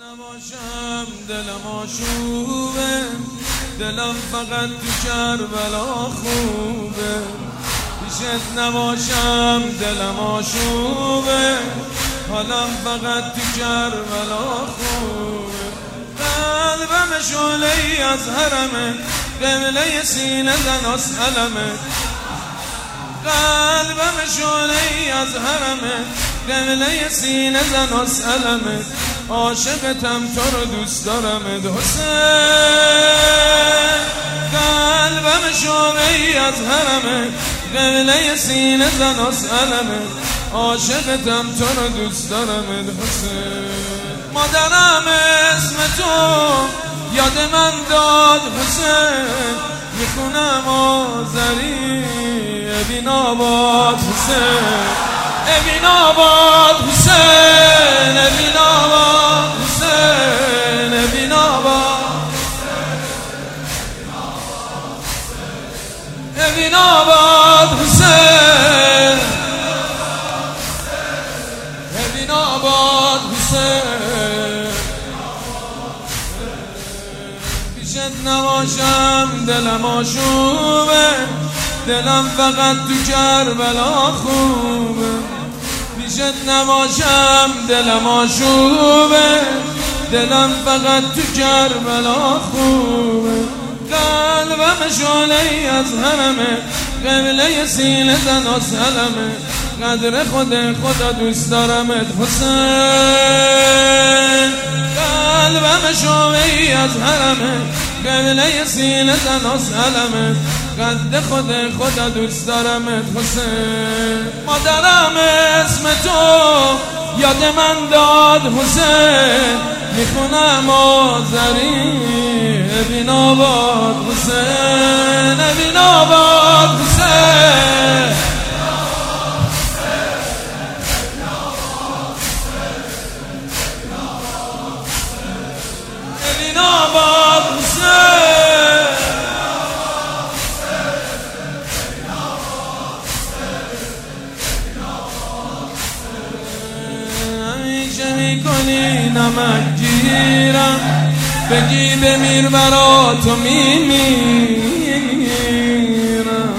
نباشم دلم آشوبه، دلم فقط تو کربلا خوبه. پیشت نباشم دلم آشوبه، حالم فقط تو کربلا خوبه. قلبم شعله‌ای از حرمه، قبله سینه زن از علمه. قلبم شعله‌ای از حرمه، قبله سینه زن از علمه. عاشقتم تو رو دوست دارمت حسین. قلبم شعله‌ای از حرمه، قبله سینه زن از علمه. عاشقتم تو رو دوست دارمت حسین. مادرم اسم تو یاد من داد حسین، میخونم آذری ابن آباد حسین. ابن آباد حسین، ابن آباد حسین، ابن آباد، ابن آباد حسین، ابن آباد حسین. پیشت نباشم دلم آشوبه، دلم فقط تو کربلا خوبه. پیشت نباشم دلم آشوبه، دلم فقط تو کربلا خوبه. قلبم شعله‌ای از حرمه، قبله سینه زن از علمه. قدر خدا دوست دارمت حسین. قلبم شعله‌ای از حرمه، قبله سینه زن از علمه. قد خدا دوست دارمت حسین. مادرم اسم تو یاد من داد حسین، میخونم آذری ابن آباد حسین، ابن آباد حسین. ابن آباد حسین. همیشه میکنی نمک گیرم، بگی بمیر برا تو میمیرم.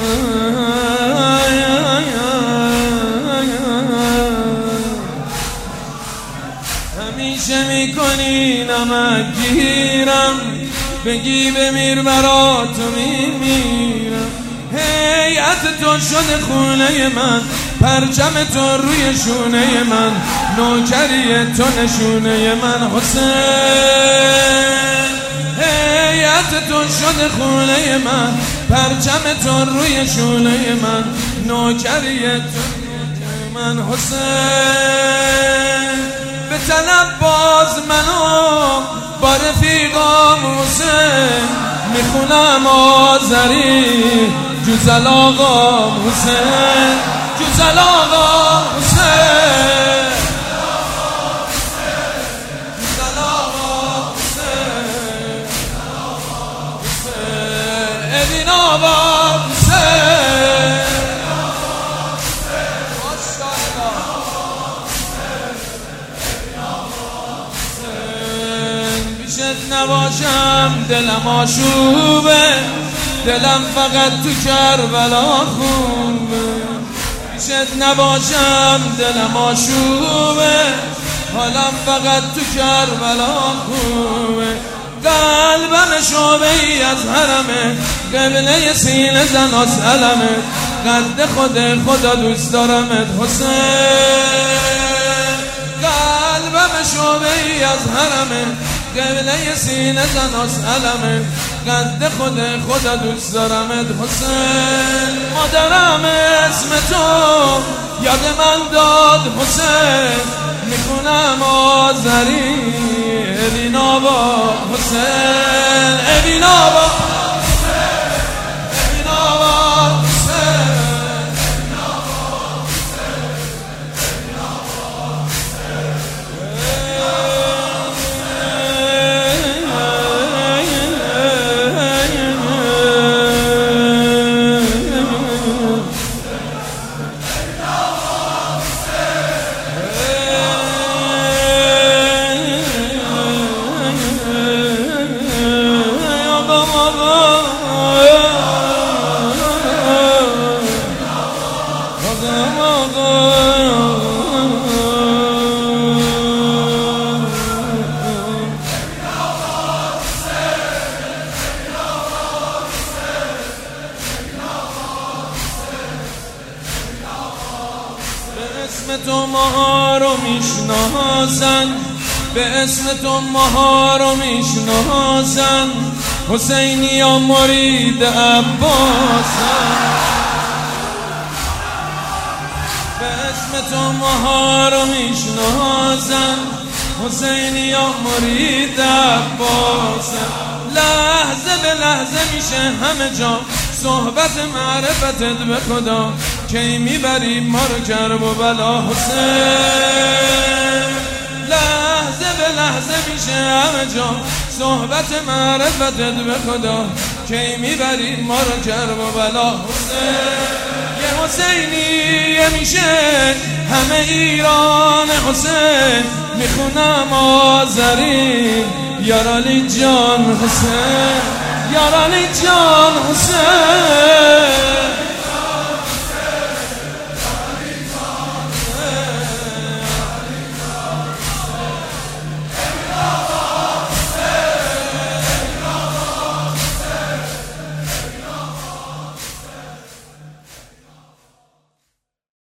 همیشه میکنی نمک گیرم، بگی بمیر برا تو میمیرم. هیئت تو شده خونه من، پرچم تو روی شونه من، نوکری تو نشونه من حسین. هیئت تو شده خونه من، پرچم تو روی شونه من، نوکری تو نشونه من حسین. به طلب باز منو با رفیقام حسین، میخونم آذری جوزل آقا حسین، جوزل آقا حسین، جوزل آقا حسین، ابن آباد حسین. پیشت نباشم دلم آشوبه، دلم فقط تو کربلا خوبه. پیشت نباشم دلم آشوبه، حالم فقط تو کربلا خوبه. قلبم شعله‌ای از حرمه، قبله سینه زن از علمه. قد خدا دوست دارمت حسین. قلبم شعله‌ای از حرمه، قبله سینه زن از علمه. قد خدا دوست دارمت حسین. مادرم اسم تو یاد من داد حسین، میخونم آذری ابن آباد حسین، ابن آباد حسین، ابن آباد حسین، ابن آباد حسین، ابن آباد حسین. رو میشناسن، به اسم تو ماها رو میشناسن. حسینی یا مرید عباسن، به اسم تو ماها رو میشناسن. حسینی یا مرید عباسن. لحظه به لحظه میشه همه جا صحبت معرفتت به خدا، کی میبری ما رو کرب و بلا حسین. لحظه به لحظه میشه همه جا صحبت معرفتت به خدا، کی میبری ما رو کرب و بلا حسین. یه حسینی میشه همه ایران حسین، میخونم آذری یار علی جان حسین، یار علی جان حسین.